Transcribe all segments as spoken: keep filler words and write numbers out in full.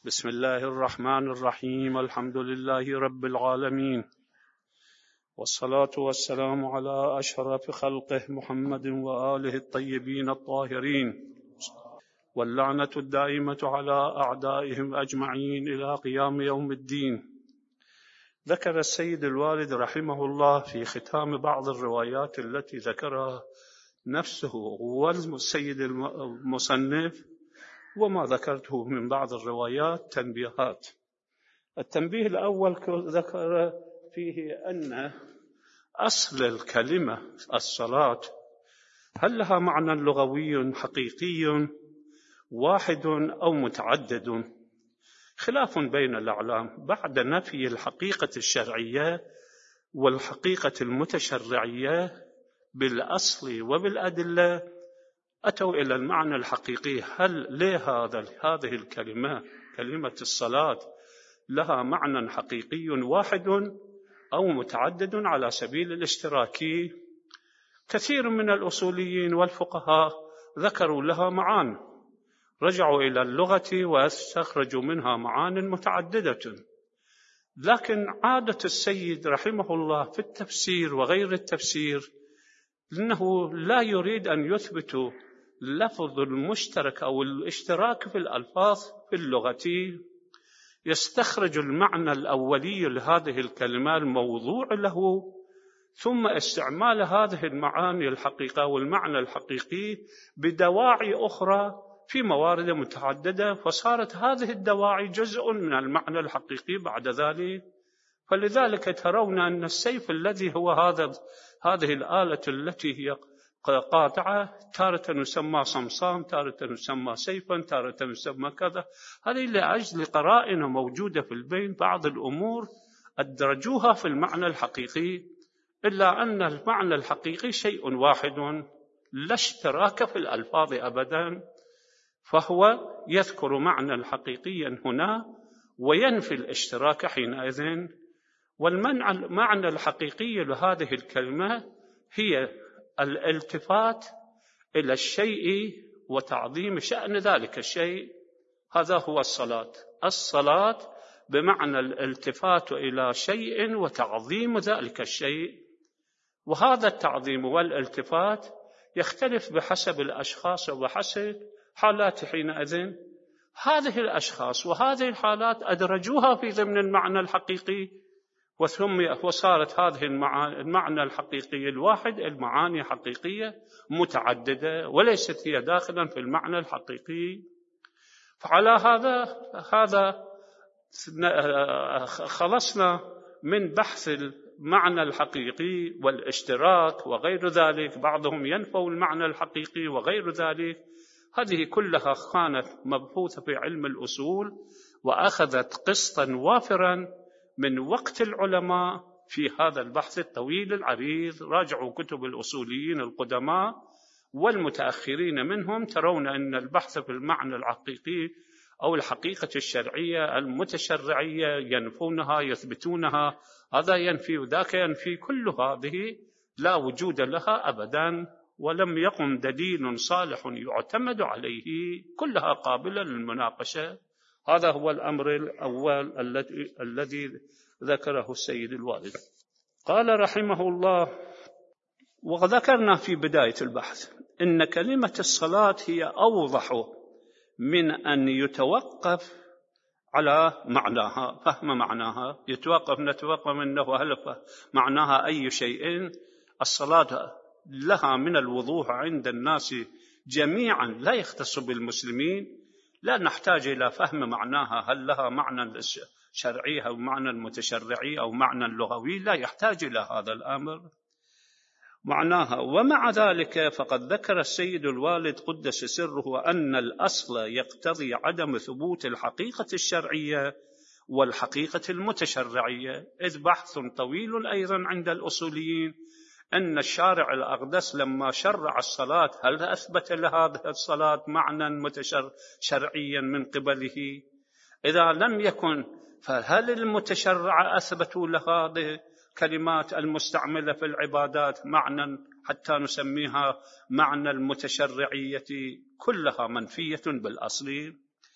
بسم الله الرحمن الرحيم. الحمد لله رب العالمين، والصلاة والسلام على أشرف خلقه محمد وآله الطيبين الطاهرين، واللعنة الدائمة على أعدائهم أجمعين إلى قيام يوم الدين. ذكر السيد الوالد رحمه الله في ختام بعض الروايات التي ذكرها نفسه والسيد المصنف وما ذكرته من بعض الروايات تنبيهات. التنبيه الأول ذكر فيه أن أصل الكلمة الصلاة هل لها معنى لغوي حقيقي واحد أو متعدد، خلاف بين الأعلام بعد نفي الحقيقة الشرعية والحقيقة المتشرعية بالأصل وبالأدلة، أتوا إلى المعنى الحقيقي. هل لهذا هذه الكلمة كلمة الصلاة لها معنى حقيقي واحد أو متعدد على سبيل الاشتراك؟ كثير من الأصوليين والفقهاء ذكروا لها معان، رجعوا إلى اللغة واستخرجوا منها معان متعددة، لكن عادة السيد رحمه الله في التفسير وغير التفسير إنه لا يريد أن يثبت لفظ المشترك أو الاشتراك في الألفاظ في اللغة، يستخرج المعنى الأولي لهذه الكلمة الموضوع له، ثم استعمال هذه المعاني الحقيقة والمعنى الحقيقي بدواعي أخرى في موارد متعددة، فصارت هذه الدواعي جزء من المعنى الحقيقي بعد ذلك. فلذلك ترون أن السيف الذي هو هذا هذه الآلة التي هي قاطعة تارة يسمى صمصام، تارة يسمى سيفا، تارة يسمى كذا، هذه لأجل قرائن موجودة في البين بعض الأمور أدرجوها في المعنى الحقيقي، إلا أن المعنى الحقيقي شيء واحد لا اشتراك في الألفاظ أبدا، فهو يذكر معنى حقيقيا هنا وينفي الاشتراك حينئذ. والمعنى الحقيقي لهذه الكلمة هي الالتفات إلى الشيء وتعظيم شأن ذلك الشيء، هذا هو الصلاة. الصلاة بمعنى الالتفات إلى شيء وتعظيم ذلك الشيء، وهذا التعظيم والالتفات يختلف بحسب الأشخاص وبحسب حالات حينئذ. هذه الأشخاص وهذه الحالات أدرجوها في ضمن المعنى الحقيقي، وثم وصارت هذه المعنى الحقيقي الواحد المعاني حقيقية متعددة وليست هي داخلا في المعنى الحقيقي. فعلى هذا هذا خلصنا من بحث المعنى الحقيقي والاشتراك وغير ذلك، بعضهم ينفوا المعنى الحقيقي وغير ذلك. هذه كلها كانت مبحوثة في علم الأصول وأخذت قسطا وافرا من وقت العلماء في هذا البحث الطويل العريض. راجعوا كتب الأصوليين القدماء والمتأخرين منهم، ترون أن البحث في المعنى الحقيقي أو الحقيقة الشرعية المتشرعية ينفونها يثبتونها، هذا ينفي وذاك ينفي، كل هذه لا وجود لها أبدا، ولم يقم دليل صالح يعتمد عليه، كلها قابلة للمناقشة. هذا هو الأمر الأول الذي الذي ذكره السيد الوالد. قال رحمه الله: وذكرنا في بداية البحث إن كلمة الصلاة هي أوضح من أن يتوقف على معناها، فهم معناها، يتوقف نتوقف منه هل معناها أي شيء. الصلاة لها من الوضوح عند الناس جميعا لا يختص بالمسلمين، لا نحتاج إلى فهم معناها هل لها معنى شرعي أو معنى متشرعي أو معنى لغوي، لا يحتاج إلى هذا الأمر معناها. ومع ذلك فقد ذكر السيد الوالد قدس سره أن الأصل يقتضي عدم ثبوت الحقيقة الشرعية والحقيقة المتشرعية، إذ بحث طويل أيضا عند الأصوليين أن الشارع الأقدس لما شرع الصلاة هل أثبت لهذه الصلاة معنى متشرعيا من قبله؟ إذا لم يكن فهل المتشرع أثبتوا لهذه الكلمات المستعملة في العبادات معنى حتى نسميها معنى المتشرعية؟ كلها منفية بالأصل.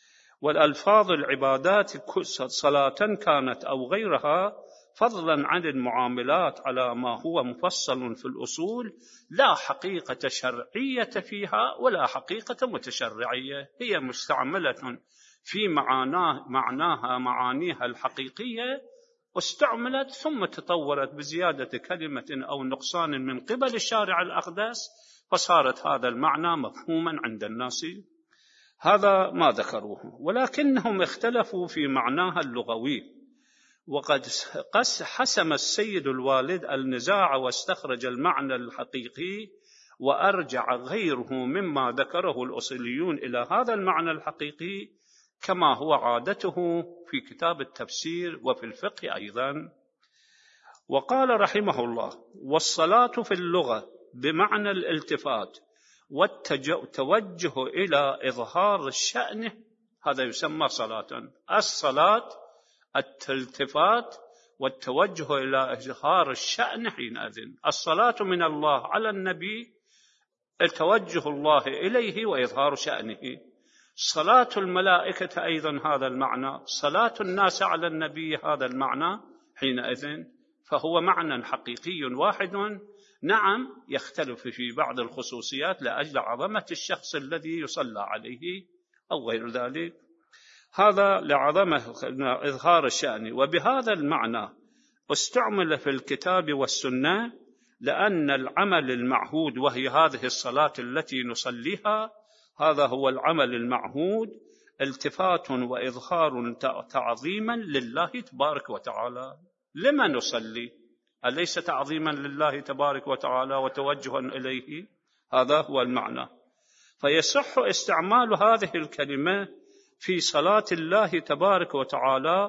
والألفاظ العبادات صلاة كانت أو غيرها، فضلا عن المعاملات على ما هو مفصل في الأصول، لا حقيقة شرعية فيها ولا حقيقة متشرعية، هي مستعملة في معناه معناها معانيها الحقيقية، واستعملت ثم تطورت بزيادة كلمة أو نقصان من قبل الشارع الأقدس، فصارت هذا المعنى مفهوما عند الناس. هذا ما ذكروه، ولكنهم اختلفوا في معناها اللغوي، وقد حسم السيد الوالد النزاع واستخرج المعنى الحقيقي، وأرجع غيره مما ذكره الأصوليون إلى هذا المعنى الحقيقي، كما هو عادته في كتاب التفسير وفي الفقه أيضا. وقال رحمه الله: والصلاة في اللغة بمعنى الالتفات والتوجه إلى إظهار الشأن، هذا يسمى صلاة. الصلاة الالتفات والتوجه إلى إظهار الشأن حينئذ. الصلاة من الله على النبي توجه الله إليه وإظهار شأنه. صلاة الملائكة أيضا هذا المعنى، صلاة الناس على النبي هذا المعنى حينئذ، فهو معنى حقيقي واحد، نعم يختلف في بعض الخصوصيات لأجل عظمة الشخص الذي يصلى عليه أو غير ذلك، هذا لعظمة إظهار الشأن. وبهذا المعنى استعمل في الكتاب والسنة، لأن العمل المعهود وهي هذه الصلاة التي نصليها، هذا هو العمل المعهود، التفات وإظهار تعظيما لله تبارك وتعالى. لما نصلي؟ أليس تعظيما لله تبارك وتعالى وتوجها إليه؟ هذا هو المعنى. فيصح استعمال هذه الكلمة في صلاة الله تبارك وتعالى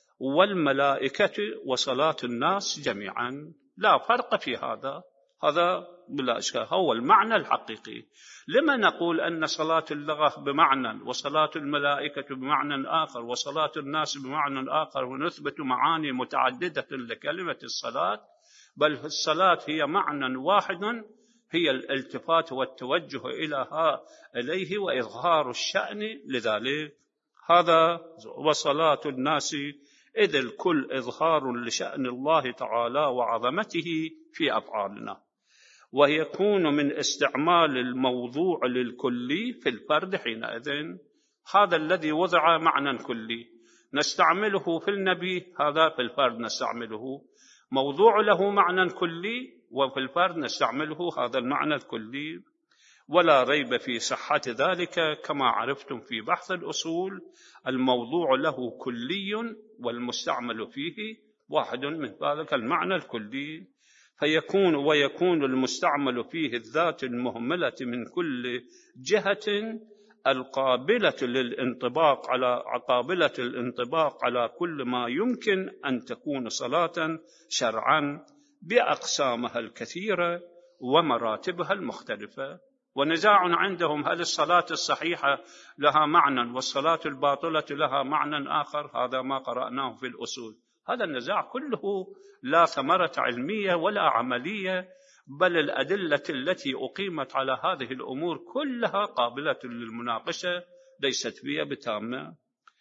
والملائكة وصلاة الناس جميعا، لا فرق في هذا، هذا بلا إشكال هو المعنى الحقيقي. لما نقول أن صلاة اللغة بمعنى وصلاة الملائكة بمعنى آخر وصلاة الناس بمعنى آخر، ونثبت معاني متعددة لكلمة الصلاة؟ بل الصلاة هي معنى واحد، هي الالتفات والتوجه إلى إليه وإظهار الشأن لذلك. هذا وصلاة الناس، إذ الكل إظهار لشأن الله تعالى وعظمته في أفعالنا، ويكون من استعمال الموضوع للكلي في الفرد حينئذ. هذا الذي وضع معنى كلي نستعمله في النبي، هذا في الفرد نستعمله. موضوع له معنى كلي وفي الفرد نستعمله هذا المعنى الكلي، ولا ريب في صحة ذلك. كما عرفتم في بحث الأصول، الموضوع له كلي والمستعمل فيه واحد من ذلك المعنى الكلي، فيكون ويكون المستعمل فيه الذات المهملة من كل جهة، القابلة للانطباق على قابلة الانطباق على كل ما يمكن أن تكون صلاة شرعا بأقسامها الكثيرة ومراتبها المختلفة. ونزاع عندهم هل الصلاة الصحيحة لها معنى والصلاة الباطلة لها معنى آخر، هذا ما قرأناه في الأصول. هذا النزاع كله لا ثمرة علمية ولا عملية، بل الأدلة التي أقيمت على هذه الأمور كلها قابلة للمناقشة، ليست فيها بتامة.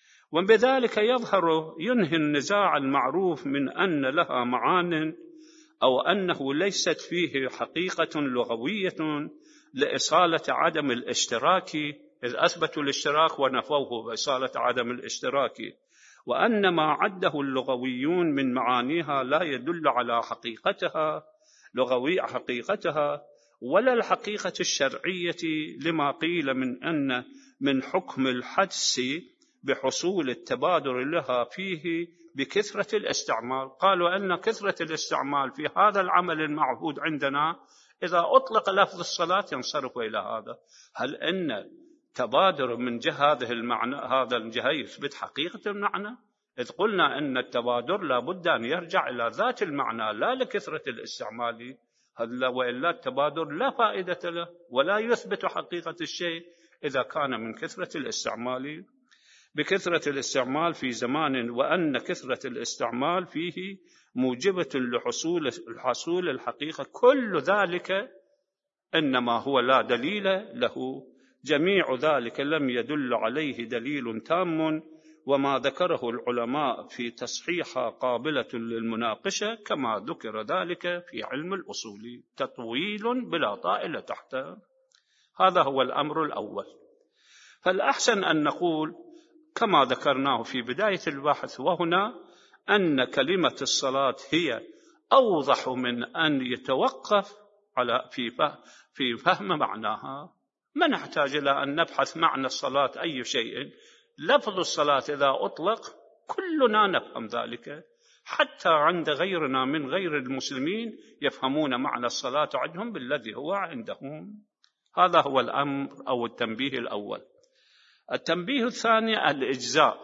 وبذلك يظهر ينهي النزاع المعروف من أن لها معان، أو أنه ليست فيه حقيقة لغوية لإصالة عدم الاشتراك، إذ أثبتوا الاشتراك ونفوه بإصالة عدم الاشتراك، وأن ما عده اللغويون من معانيها لا يدل على حقيقتها لغوية حقيقتها ولا الحقيقة الشرعية، لما قيل من أن من حكم الحدس بحصول التبادر لها فيه بكثرة الاستعمال. قالوا أن كثرة الاستعمال في هذا العمل المعهود عندنا، إذا أطلق لفظ الصلاة ينصرف إلى هذا. هل أن تبادر من جهة هذه المعنى هذا الجهة يثبت حقيقة المعنى؟ إذ قلنا أن التبادر لابد أن يرجع إلى ذات المعنى لا لكثرة الاستعمال، وإلا التبادر لا فائدة له ولا يثبت حقيقة الشيء إذا كان من كثرة الاستعمال بكثرة الاستعمال في زمان، وأن كثرة الاستعمال فيه موجبة لحصول الحصول الحقيقة. كل ذلك إنما هو لا دليل له جميع ذلك لم يدل عليه دليل تام، وما ذكره العلماء في تصحيحها قابلة للمناقشة كما ذكر ذلك في علم الأصول، تطويل بلا طائل تحته. هذا هو الأمر الأول. فالأحسن أن نقول كما ذكرناه في بداية البحث وهنا، أن كلمة الصلاة هي أوضح من أن يتوقف على في فهم معناها. ما نحتاج إلى أن نبحث معنى الصلاة أي شيء. لفظ الصلاة إذا أطلق كلنا نفهم ذلك، حتى عند غيرنا من غير المسلمين يفهمون معنى الصلاة عندهم بالذي هو عندهم. هذا هو الأمر أو التنبيه الأول. التنبيه الثاني الإجزاء،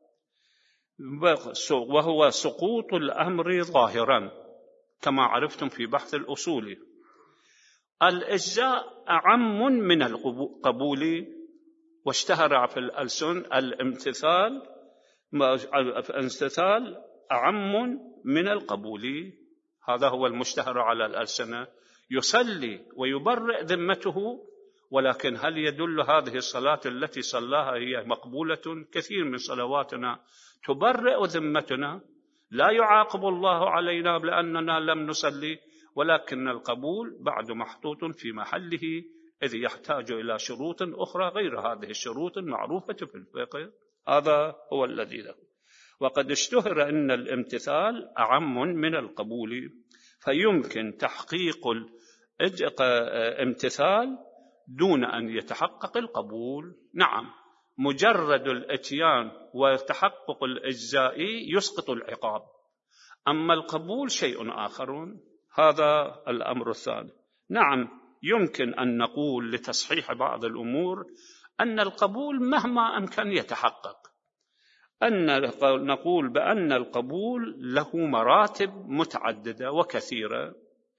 وهو سقوط الأمر ظاهرا كما عرفتم في بحث الأصول. الإجزاء أعم من القبول، واشتهر في الألسن الامتثال، الامتثال أعم من القبول. هذا هو المشتهر على الألسنة. يصلي ويبرئ ذمته، ولكن هل يدل هذه الصلاة التي صلاها هي مقبولة؟ كثير من صلواتنا تبرئ ذمتنا، لا يعاقب الله علينا لأننا لم نصلي، ولكن القبول بعد محطوط في محله، إذ يحتاج إلى شروط أخرى غير هذه الشروط المعروفة في الفقه. هذا هو الذي له. وقد اشتهر أن الامتثال أعم من القبول، فيمكن تحقيق الامتثال دون أن يتحقق القبول. نعم، مجرد الاتيان وتحقق الإجزاء يسقط العقاب، أما القبول شيء آخر. هذا الأمر الثاني. نعم، يمكن أن نقول لتصحيح بعض الأمور أن القبول مهما أمكن يتحقق، أن نقول بأن القبول له مراتب متعددة وكثيرة،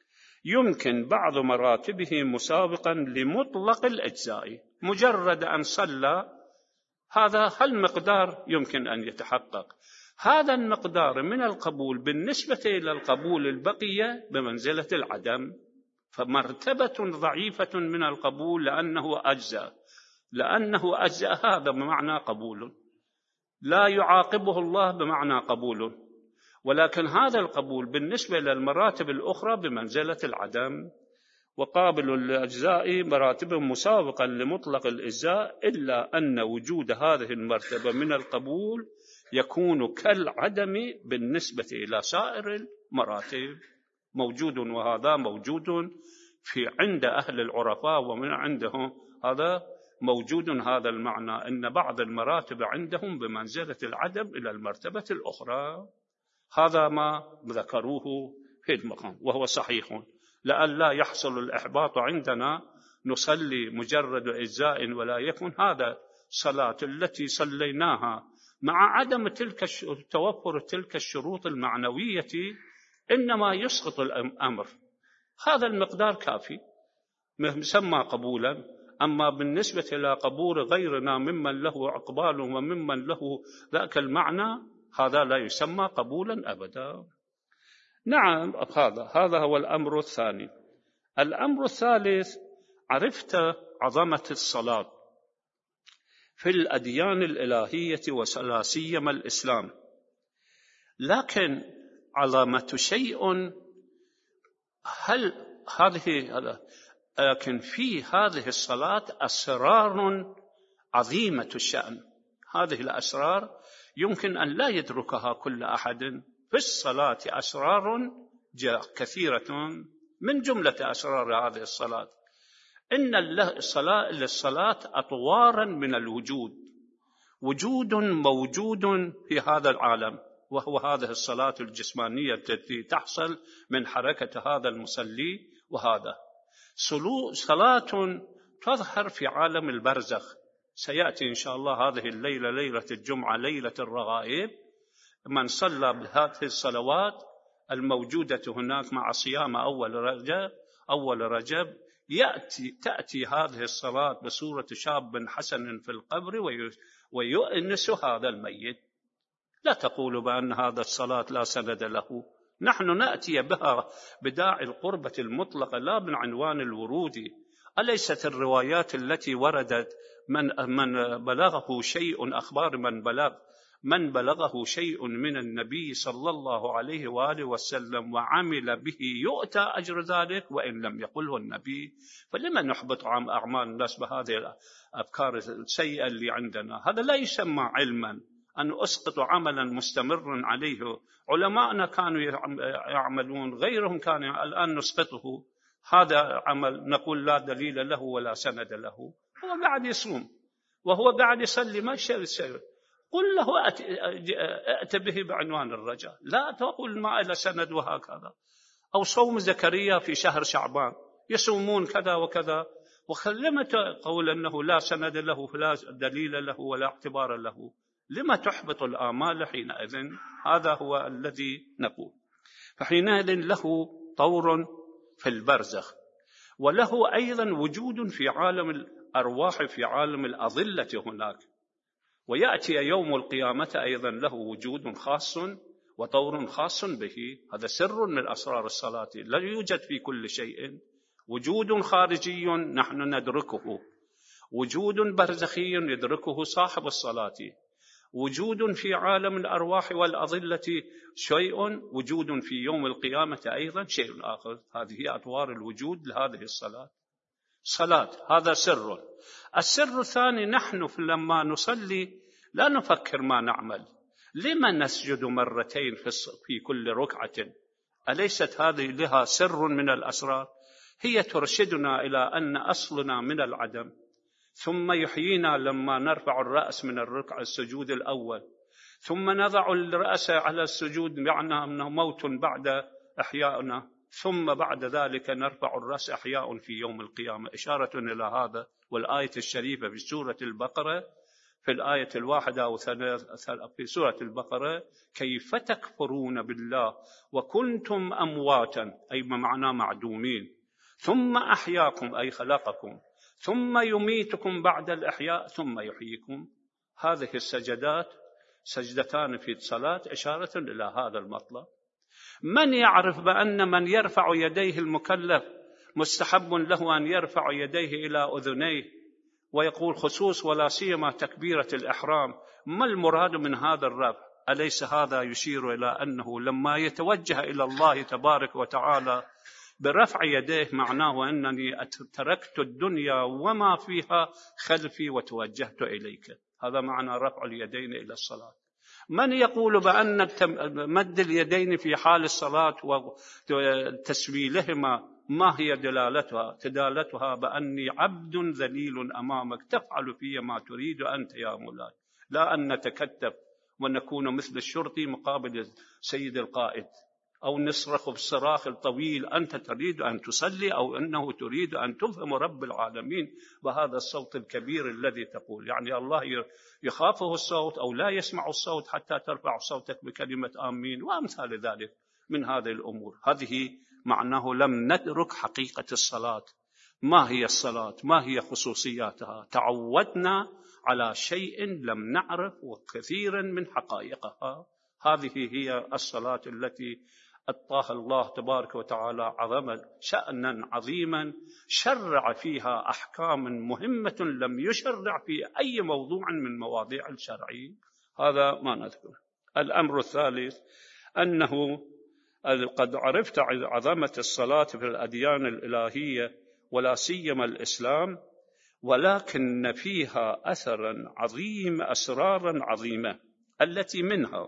يمكن بعض مراتبه مسابقا لمطلق الأجزاء. مجرد أن صلى هذا هالمقدار يمكن أن يتحقق. هذا المقدار من القبول بالنسبة إلى القبول البقية بمنزلة العدم، فمرتبة ضعيفة من القبول لأنه أجزاء لأنه أجزاء هذا بمعنى قبول، لا يعاقبه الله بمعنى قبول، ولكن هذا القبول بالنسبة للمراتب الأخرى بمنزلة العدم. وقابل الأجزاء مراتب مسابقا لمطلق الإجزاء، إلا أن وجود هذه المرتبة من القبول يكون كالعدم بالنسبة إلى سائر المراتب. موجود، وهذا موجود في عند أهل العرفاء ومن عندهم هذا موجود. هذا المعنى أن بعض المراتب عندهم بمنزلة العدم إلى المرتبة الأخرى. هذا ما ذكروه في المقام وهو صحيح، لئلا يحصل الإحباط عندنا نصلي مجرد إجزاء ولا يكن هذا صلاة التي صليناها مع عدم تلك توفر تلك الشروط المعنوية إنما يسقط الأمر. هذا المقدار كافي مسمى قبولا. أما بالنسبة إلى قبول غيرنا ممن له أقبال وممن له ذاك المعنى، هذا لا يسمى قبولا أبدا. نعم، هذا هذا هو الأمر الثاني. الأمر الثالث، عرفت عظمة الصلاة في الأديان الإلهية ولا سيما الإسلام، لكن عظمة شيء هل هذه لكن في هذه الصلاة أسرار عظيمة الشأن. هذه الأسرار يمكن أن لا يدركها كل أحد. في الصلاة أسرار كثيرة، من جملة أسرار هذه الصلاة إن الصلاة للصلاة أطوارا من الوجود، وجود موجود في هذا العالم، وهو هذه الصلاة الجسمانية التي تحصل من حركة هذا المصلي، وهذا صلاة تظهر في عالم البرزخ. سيأتي إن شاء الله هذه الليلة ليلة الجمعة ليلة الرغائب، من صلى بهذه الصلوات الموجودة هناك مع صيام أول رجب أول رجب يأتي تأتي هذه الصلاة بصورة شاب حسن في القبر ويؤنس هذا الميت. لا تقولوا بأن هذا الصلاة لا سند له، نحن نأتي بها بداعي القربة المطلقة لا من عنوان الورود أليست الروايات التي وردت من من بلغه شيء أخبار من بلغ من بلغه شيء من النبي صلى الله عليه وآله وسلم وعمل به يؤتى أجر ذلك وإن لم يقله النبي؟ فلما نحبط أعمال الناس بهذه الأفكار السيئة اللي عندنا؟ هذا لا يسمى علما، أن أسقط عملا مستمرا عليه علماءنا كانوا يعملون، غيرهم كان الآن نسقطه. هذا عمل نقول لا دليل له ولا سند له. هو قاعد يصوم وهو قاعد يصلي، ما يصير قل له ائت به بعنوان الرجاء، لا تقول ما إلى سند وهكذا. أو صوم زكريا في شهر شعبان، يصومون كذا وكذا، ولما تقول أنه لا سند له ولا دليل له ولا اعتبار له؟ لما تحبط الآمال حينئذ؟ هذا هو الذي نقول. فحينئذ له طور في البرزخ، وله أيضا وجود في عالم الأرواح، في عالم الأظلة هناك، ويأتي يوم القيامة أيضا له وجود خاص وطور خاص به. هذا سر من أسرار الصلاة، لا يوجد في كل شيء. وجود خارجي نحن ندركه، وجود برزخي يدركه صاحب الصلاة، وجود في عالم الأرواح والأظلة شيء، وجود في يوم القيامة أيضا شيء آخر. هذه أطوار الوجود لهذه الصلاة. صلاة هذا سر. السر الثاني، نحن لما نصلي لا نفكر ما نعمل. لما نسجد مرتين في كل ركعة؟ أليست هذه لها سر من الأسرار؟ هي ترشدنا إلى أن أصلنا من العدم، ثم يحيينا لما نرفع الرأس من الركعة السجود الأول، ثم نضع الرأس على السجود معنى أنه موت بعد إحيائنا، ثم بعد ذلك نرفع الرأس أحياء في يوم القيامة، إشارة إلى هذا. والآية الشريفة في سورة البقرة في الآية الواحدة أو في سورة البقرة: كيف تكفرون بالله وكنتم أمواتا، أي معنى معدومين، ثم أحياكم أي خلقكم، ثم يميتكم بعد الإحياء ثم يحييكم. هذه السجدات سجدتان في الصلاة إشارة إلى هذا المطلب. من يعرف بأن من يرفع يديه المكلف مستحب له أن يرفع يديه إلى أذنيه، ويقول خصوص ولا سيما تكبيرة الإحرام، ما المراد من هذا الرفع؟ أليس هذا يشير إلى أنه لما يتوجه إلى الله تبارك وتعالى برفع يديه معناه أنني تركت الدنيا وما فيها خلفي وتوجهت إليك؟ هذا معنى رفع اليدين إلى الصلاة. من يقول بأن مد اليدين في حال الصلاة وتسويلهما ما هي دلالتها؟ دلالتها بأني عبد ذليل أمامك تفعل في ما تريد أنت يا مولاي، لا أن نتكتف ونكون مثل الشرطي مقابل سيد القائد، أو نصرخ بالصراخ الطويل أنت تريد أن تصلي، أو أنه تريد أن تفهم رب العالمين بهذا الصوت الكبير الذي تقول. يعني الله يخافه الصوت أو لا يسمع الصوت حتى ترفع صوتك بكلمة آمين وأمثال ذلك من هذه الأمور. هذه معناه لم ندرك حقيقة الصلاة. ما هي الصلاة؟ ما هي خصوصياتها؟ تعودنا على شيء لم نعرف وكثيرا من حقائقها. هذه هي الصلاة التي أعطاها الله تبارك وتعالى عظما شأنا عظيما، شرع فيها أحكام مهمة لم يشرع في أي موضوع من مواضيع الشرع. هذا ما نذكر. الأمر الثالث أنه قد عرفت عظمة الصلاة في الأديان الإلهية ولا سيما الإسلام، ولكن فيها أثرا عظيم أسرارا عظيمة، التي منها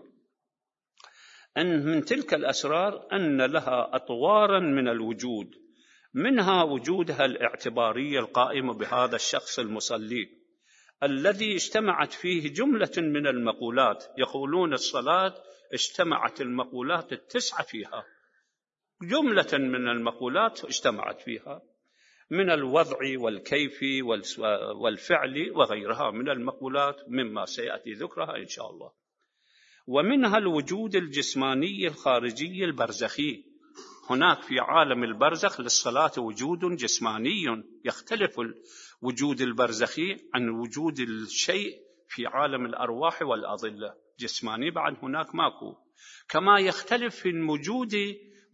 أن من تلك الأسرار أن لها أطوارا من الوجود، منها وجودها الاعتبارية القائمة بهذا الشخص المصلي الذي اجتمعت فيه جملة من المقولات. يقولون الصلاة اجتمعت المقولات التسعة فيها، جملة من المقولات اجتمعت فيها من الوضع والكيف والفعل وغيرها من المقولات مما سيأتي ذكرها إن شاء الله. ومنها الوجود الجسماني الخارجي البرزخي. هناك في عالم البرزخ للصلاة وجود جسماني يختلف الوجود البرزخي عن وجود الشيء في عالم الأرواح والأظلة. جسماني بعد هناك ماكو، كما يختلف في الوجود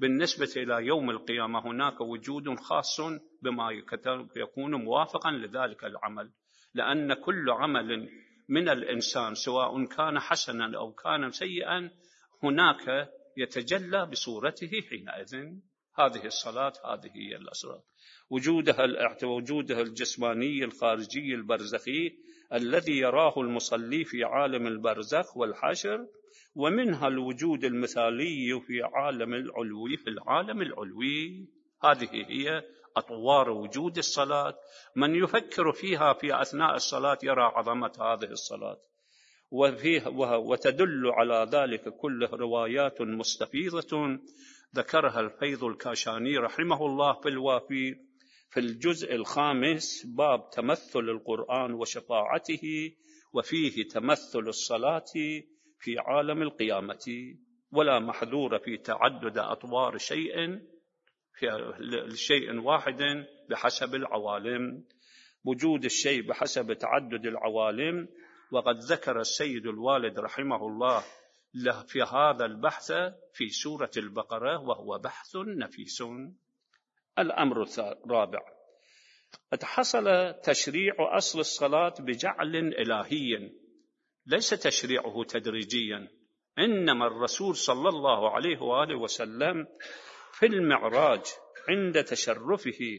بالنسبة إلى يوم القيامة هناك وجود خاص بما يكون موافقا لذلك العمل، لأن كل عمل من الإنسان سواء كان حسنا أو كان سيئا هناك يتجلى بصورته حينئذ. هذه الصلاة هذه هي الأسرار، وجودها وجودها الجسماني الخارجي البرزخي الذي يراه المصلي في عالم البرزخ والحشر، ومنها الوجود المثالي في عالم العلوي في العالم العلوي. هذه هي أطوار وجود الصلاة. من يفكر فيها في أثناء الصلاة يرى عظمة هذه الصلاة، وفيه وتدل على ذلك كله روايات مستفيضة ذكرها الفيض الكاشاني رحمه الله في الوافي في الجزء الخامس باب تمثل القرآن وشفاعته، وفيه تمثل الصلاة في عالم القيامة، ولا محذور في تعدد أطوار شيء في شيء واحد بحسب العوالم، وجود الشيء بحسب تعدد العوالم. وقد ذكر السيد الوالد رحمه الله له في هذا البحث في سورة البقرة، وهو بحث نفيس. الأمر الرابع، قد حصل تشريع أصل الصلاة بجعل إلهي ليس تشريعه تدريجيا، إنما الرسول صلى الله عليه وآله وسلم في المعراج عند تشرفه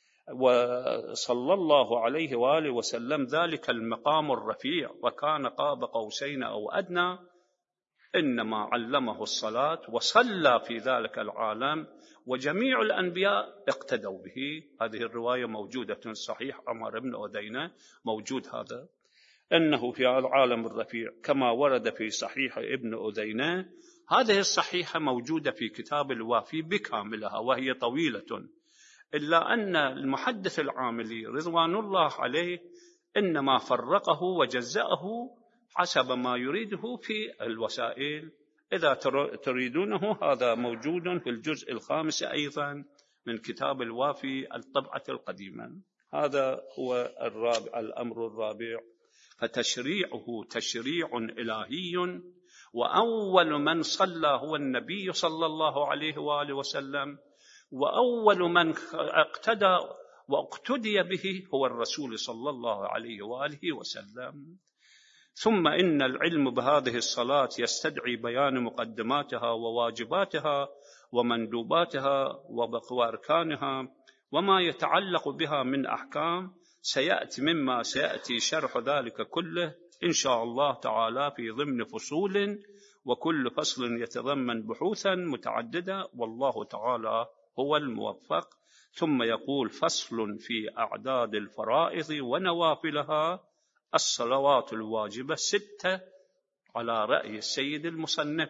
وصلى الله عليه وآله وسلم ذلك المقام الرفيع وكان قاب قوسين أو أدنى، إنما علمه الصلاة وصلى في ذلك العالم، وجميع الأنبياء اقتدوا به. هذه الرواية موجودة صحيح عمر بن أذينة، موجود هذا أنه في العالم الرفيع كما ورد في صحيح ابن أذينة. هذه الصحيحة موجودة في كتاب الوافي بكاملها وهي طويلة، إلا أن المحدث العاملي رضوان الله عليه إنما فرقه وجزأه حسب ما يريده في الوسائل. إذا تريدونه هذا موجود في الجزء الخامس أيضا من كتاب الوافي الطبعة القديمة. هذا هو الرابع الأمر الرابع، فتشريعه تشريع إلهي، وأول من صلى هو النبي صلى الله عليه وآله وسلم، وأول من اقتدى واقتدي به هو الرسول صلى الله عليه وآله وسلم. ثم إن العلم بهذه الصلاة يستدعي بيان مقدماتها وواجباتها ومندوباتها وأركانها وما يتعلق بها من أحكام، سيأتي مما سيأتي شرح ذلك كله إن شاء الله تعالى في ضمن فصول، وكل فصل يتضمن بحوثا متعددة، والله تعالى هو الموفق. ثم يقول فصل في أعداد الفرائض ونوافلها. الصلوات الواجبة ستة على رأي السيد المصنف،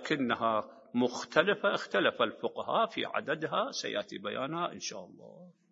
ولكنها مختلفة، اختلف الفقهاء في عددها، سيأتي بيانها إن شاء الله.